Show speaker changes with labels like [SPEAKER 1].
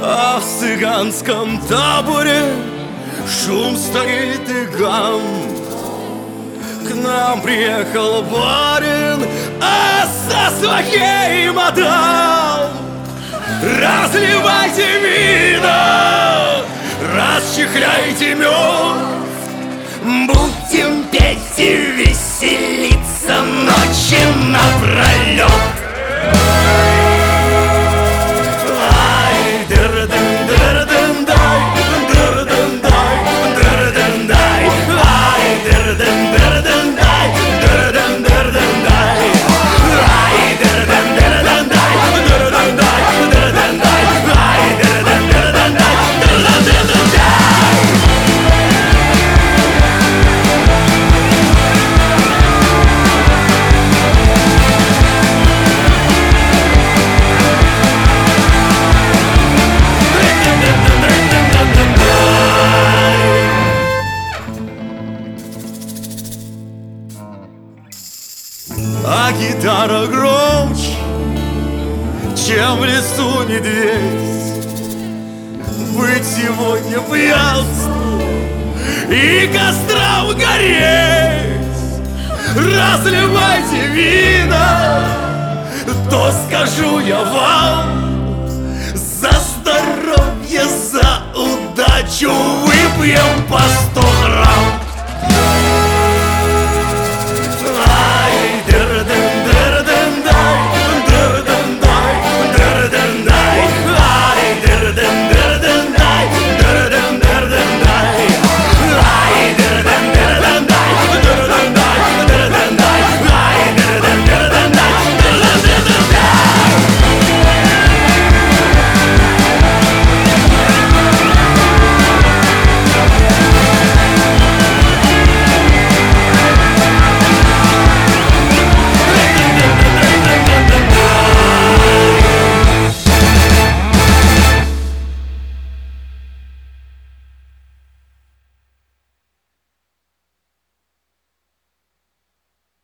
[SPEAKER 1] А в цыганском таборе шум стоит и гам. К нам приехал барин, а со своей мадам. Разливайте вина, расчехляйте мед, будем петь и веселиться ночи напролет. А гитара громче, чем в лесу медведь. Быть сегодня пьянству и кострам гореть. Разливайте вина, то скажу я вам: за здоровье, за удачу выпьем по 100 грамм.